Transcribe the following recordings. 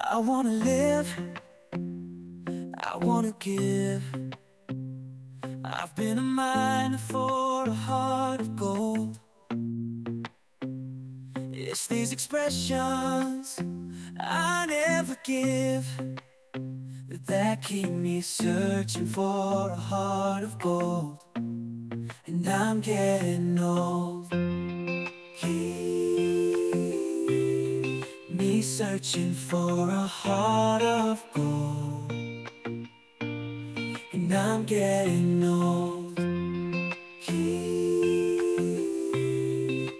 I wanna live, I wanna give. I've been a miner for a heart of gold. It's these expressions I never give that keep me searching for a heart of gold. And I'm getting old. Keep me searching for a heart of gold. And I'm getting old. Keep.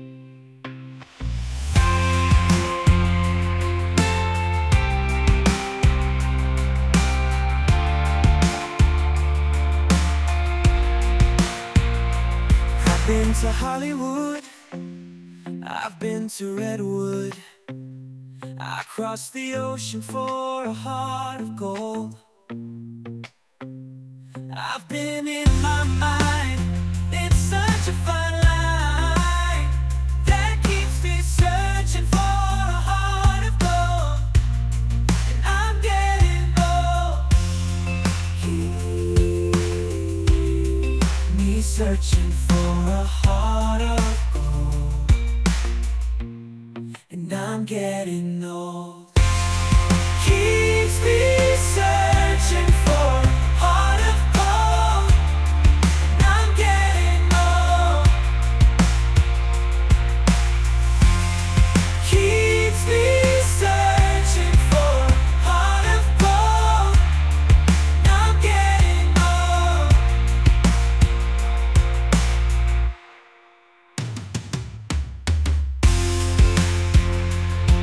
I've been to Hollywood, I've been to Redwood, I crossed the ocean for a heart of gold. I've been in my mind, it's such a fine line that keeps me searching for a heart of gold. And I'm getting old. Keep me searching for a heart of gold. And I'm getting old.